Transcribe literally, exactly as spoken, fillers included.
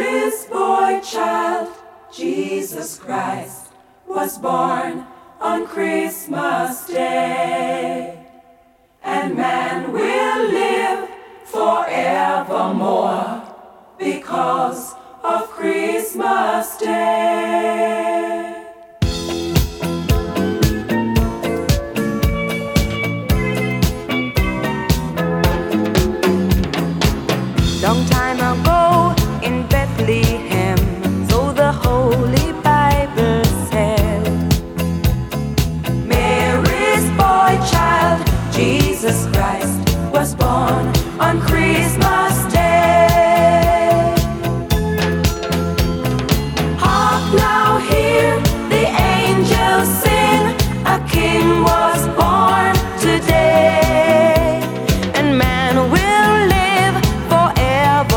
This boy child, Jesus Christ, was born on Christmas Day. And man will live forevermore because of Christmas Day. Long time ago in Bethlehem,